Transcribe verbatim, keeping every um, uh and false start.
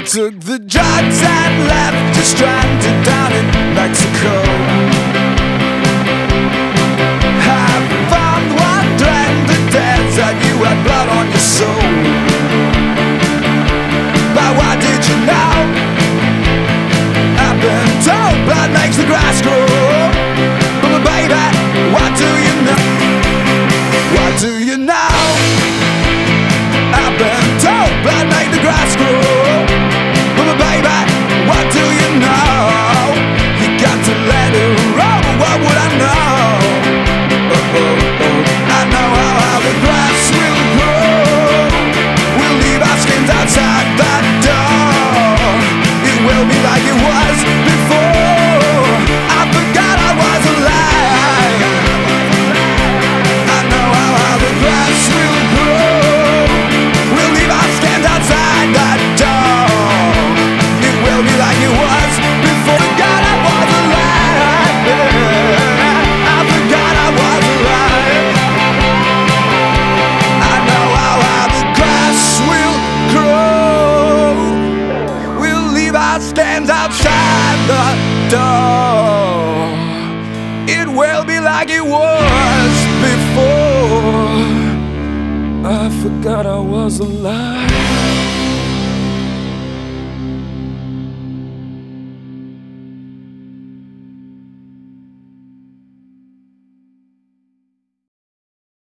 took the drugs and left you stranded down in Mexico. I found wondering the desert, you had blood on your soul. But what did you know? I've been told blood makes the grass grow. But baby, what do you know? What do you know? I've been told blood makes the grass grow. But baby, what do you know? You got to let it roll, but what would I know? Oh, oh, oh. I know how, how the grass will grow. We'll leave our skins outside that door. It will be like it was before. I forgot I was alive. I know how, how the grass will grow. We'll leave our skins outside that door. It will be like it was before. Forgot I was alive. Yeah. I forgot I was alive. I know how, how the grass will grow. We'll leave our skins outside the door. It will be like it was before. I forgot I was alive.